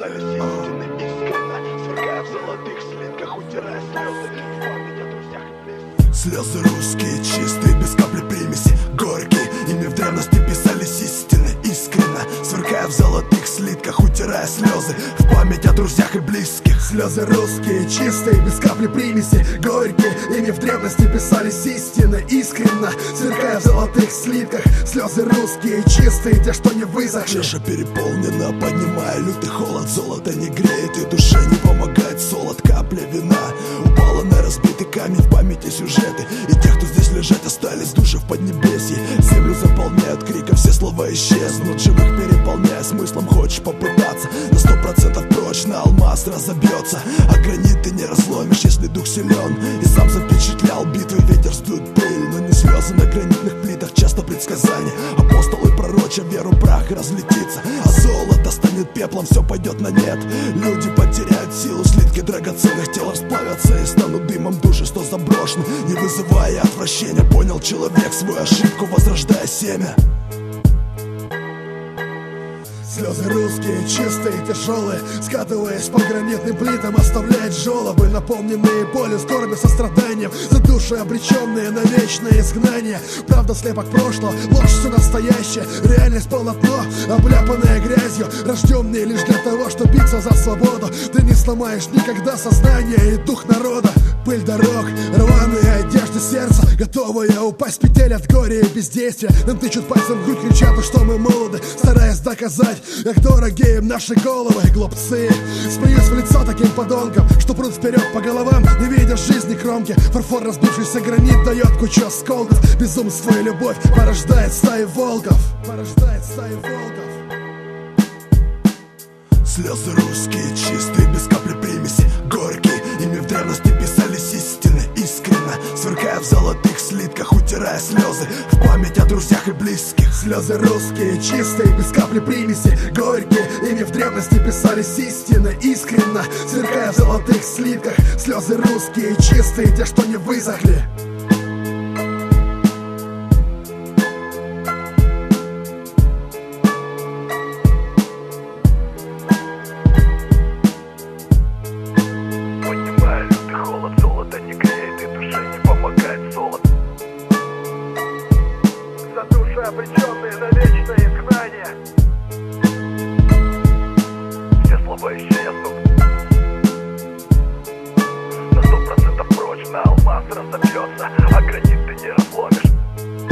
писались истины искренно, сверкая в золотых слитках, утирая слезы в память о друзьях и близких. Слезы русские, чистые, без капли примеси, горькие. Ими в древности писались истины искренно, сверкая в золотых слитках, утирая слезы в память о друзьях и близких. Слезы русские, чистые, без капли примеси, горькие. Ими в древности писались истины искренно, сверкая в золотых слитках. Слезы русские, чистые, те, что не высохли. Чаша переполнена, поднимая лютый холод. Золото не греет и душе не помогает солод. Капля вина упала на разбитый камень, в памяти сюжеты. И тех, кто здесь лежать, остались души в поднебесье. Землю заполняют криком, все слова исчезнут. Живых переполняя смыслом, хочешь попытаться на 100% прочно алмаз разобьется, а гранит ты не разломишь, если дух силен. И сам запечатлял битвы, ветер сдует пыль, но не слезы на гранитных плитах, часто предсказания. Апостолы пророча веру прах разлетится, а золото станет пеплом, все пойдет на нет. Люди потеряют силу, слитки драгоценных тел расплавятся и станут дымом души, что заброшены, не вызывая отвращения. Понял человек свою ошибку, возрождая семя. Слезы русские, чистые, тяжелые, скатываясь по гранитным плитам, оставляет желобы, наполненные болью, скорбью, состраданием, за души обреченные на вечное изгнание. Правда слепок прошлого, ложь все настоящее, реальность полотно, обляпанное грязью, рожденные лишь для того, чтобы биться за свободу. Ты не сломаешь никогда сознание и дух народа. Пыль дорог, рваные одежды сердца, готовые упасть с петель от горя и бездействия. Нам тычут пальцем в грудь, кричат, что мы молоды, стараясь доказать, как дороги им наши головы. Глупцы, смеюсь в лицо таким подонкам, что прут вперед по головам, не видя жизни кромки. Фарфор, разбившийся гранит, дает кучу осколков. Безумство и любовь порождает стаи волков. Порождает стаи волков. Слезы русские, чистые, без капли примеси, горькие. Ими в древности писались истины искренно, сверкая в золотых слитках, утирая слезы в память о друзьях и близких. Слезы русские, чистые, без капли примеси, горькие. Ими в древности писались истины искренно, сверкая в золотых слитках. Слезы русские, чистые, те, что не высохли. Золото не греет и душе не помогает солод. За души обреченные на вечное изгнание. Все слова исчезнут. На 100% прочно алмаз разобьется, а гранит ты не разломишь.